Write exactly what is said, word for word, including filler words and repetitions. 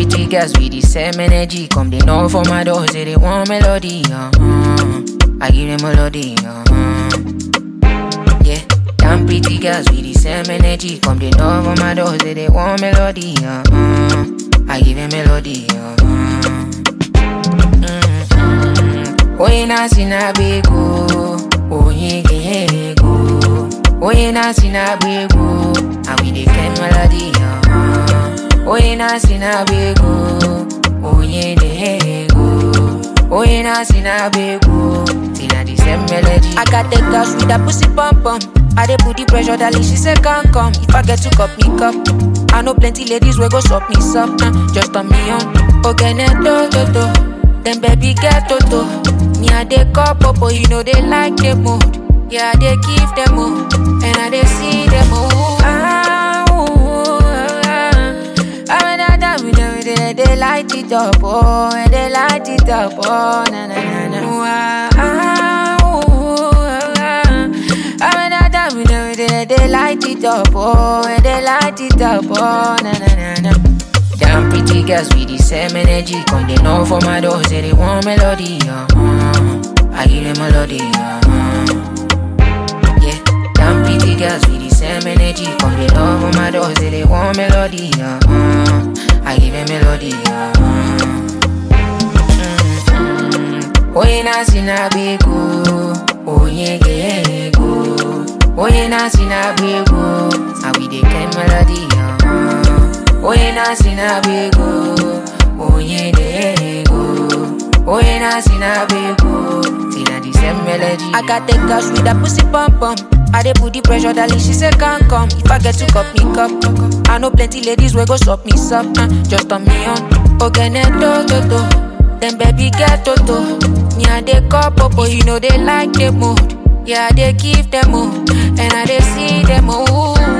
pretty girls with the same energy. Come they know for my door, say they want melody. Uh-huh. I give them melody. Uh-huh. Yeah, damn pretty girls with the same energy. Come they know for my door, say they want melody. Uh-huh. I give them melody. Uh-huh. Mm-hmm. Oh, you not seen a big go. Oh, yeah, yeah, go. Oh, you not seen a big go. And we dey get melody. Uh-huh. Oh, you not seen a big go. Oh, yeah, yeah, go. Oh, you not seen a big go. Tina the same melody. I got the girls with a pussy pump pump. I dey put the pressure, darling, she say can't come. If I get to cup me cup, I know plenty ladies will go suck me up. Uh, just turn me on. Okay, neto, to, to. Then baby get to, to. Me I dey cup up, but you know they like the mood. Yeah, I dey give them more. And I dey see them more. Ah, ooh, ah, ah. I mean, I done with them, they, they light it up, oh. And they light it up, oh. Na, na, na, na. Ah, ah, ooh, ah. I mean, I done with them, they, they light it up, oh. And they light it up, oh. Na, na, na, na. Damn pretty girls with the same energy. Come they know for my door, say they want melody. Uh-huh. I give them melody. Uh-huh. Yeah, damn pretty girls with the same energy. Come they know for my door, say they want melody. Uh-huh. I give them melody. Uh-huh. Mm-hmm. Oh, you not seen a big go. Oh, yeah, yeah, go. Oh, you not seen a big go. And we dey get melody. Uh-huh. Oh, you not seen a big go. Oh, yeah, they go. Oh, you not seen a big go. Tina the same melody. I got the girls with a pussy pump pump. I dey put the pressure, darling, she say can't come. If I get to cup me cup, I know plenty ladies will go suck me up. Uh, just turn me on. Okay, neto, to, to. Then baby get to, to. Me I dey cup up, but you know they like the mood. Yeah, I dey give them more. And I dey see them more.